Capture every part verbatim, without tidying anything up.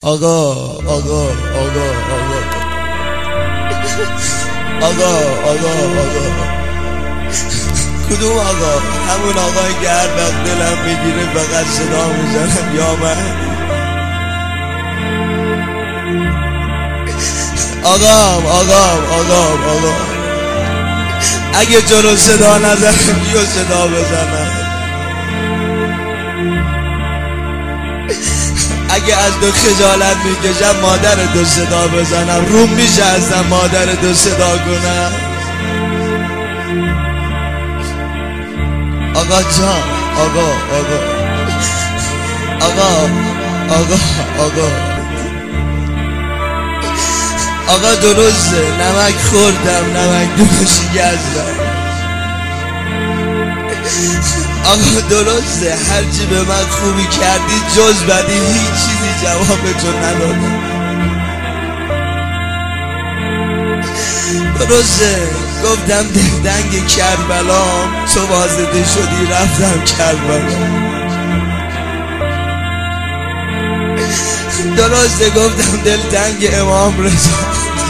آقا آقا آقا آقا آقا آقا آقا کدوم آقا؟ همون آقایی که هر وقت دلم میگیره فقط صدا میزنم یا من آقام آقام آقام آقا اگه جلو صدا نزنم کیو صدا بزنم؟ اگه از دو خجالت میکشم مادر دو صدا بزنم، روم میشه ازم مادر دو صدا کنم. آقا جان آقا آقا آقا آقا آقا آقا درسته نمک خوردم، نمک دوشی گزدم. آقا درسته هرچی به من خوبی کردی جز بدی هیچ چیزی جوابتو ندادم. درسته گفتم دلتنگ کربلام، تو واسطه شدی رفتم کربلا. درسته گفتم دلتنگ امام رضا،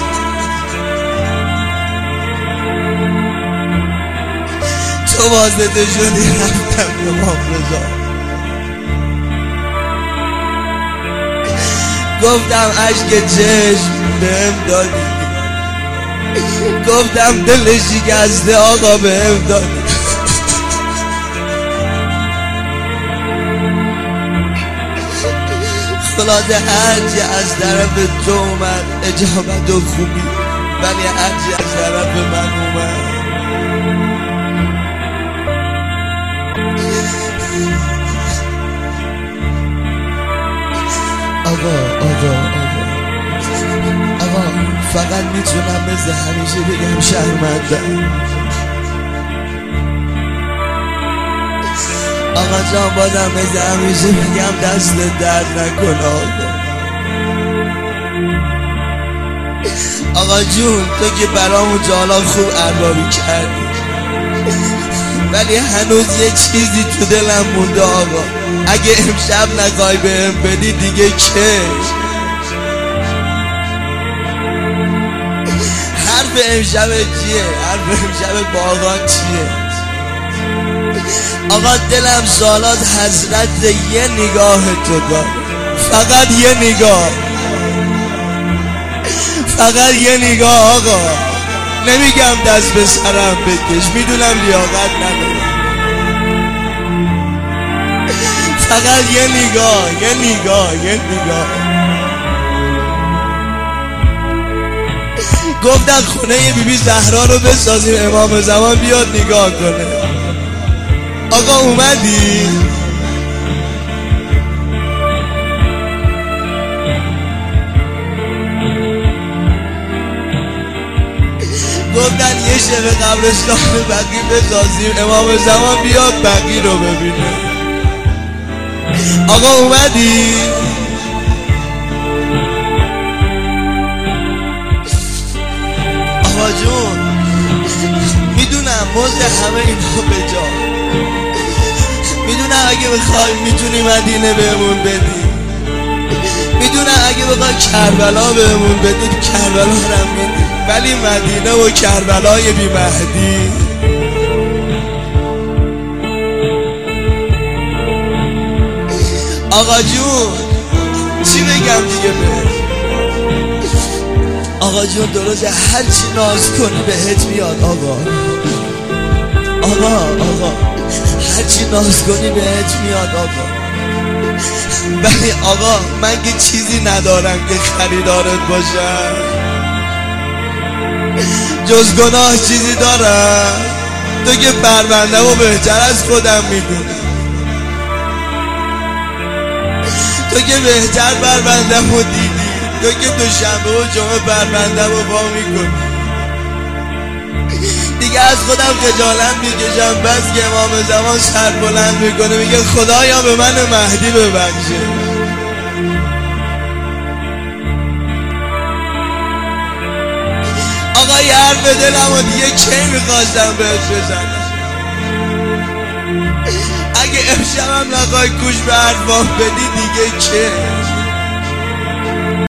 تو واسطه شدی رفتم امام رضا. گفتم عشق چشم بهم دادی، گفتم دل شکسته آقا بهم دادی. خلاصه هرچی از طرف تو اومد اجابت و خوبی، ولی هرچی از طرف من اومد آقا آقا آقا آقا فقط میتونم مثل همیشه بگم شرمندم. آقا جان بازم مثل همیشه بگم دست درد نکن آقا. آقا جون تو که برامو جالا خوب اربابی کردی، ولی هنوز یه چیزی تو دلم مونده آقا. اگه امشب نخوای بهم بدی دیگه که حرف امشب چیه؟ حرف امشب باغان چیه؟ آقا دلم سالات حسرت یه نگاه تو داره، فقط یه نگاه، فقط یه نگاه آقا. نمیگم دست به سرم بکش، میدونم لیاقت ندارم، فقط یه نگاه یه نگاه یه نگاه. گفتن خونه بی بی زهرا رو بسازیم امام زمان بیاد نگاه کنه. آقا اومدی؟ گفتن یه شب قبرستان بقی بسازیم امام زمان بیاد بقی رو ببینه. آقا اومدی؟ آقا جون میدونم مزد همه اینا به جا، میدونم اگه بخوای میتونی مدینه بهمون بدی، میدونم اگه بخوای کربلا بهمون بدی کربلا رو میدی، ولی مدینه و کربلای بی مهدی. آقا جون چی بگم دیگه بهت؟ آقا جون درسته هرچی ناز کنی بهت میاد آقا. آقا آقا هرچی ناز کنی بهت میاد آقا، ولی آقا من که چیزی ندارم که خریدارت باشم، جز گناه چیزی دارم؟ تو که پرونده و بهتر از خودم میدونی، تو که بهتر پروندم و دیدی، تو که دوشنبه و جمعه پروندم و با میکنی. دیگه از خودم خجالت میکشم، بس که امام زمان سر بلند میکنه میگه خدایا به من مهدی ببخشه. آقا یه حرف دلم و دیگه کی میخواستم بهت بزنم. اگه امشبم نخوای گوش به حرفام بدی دیگه که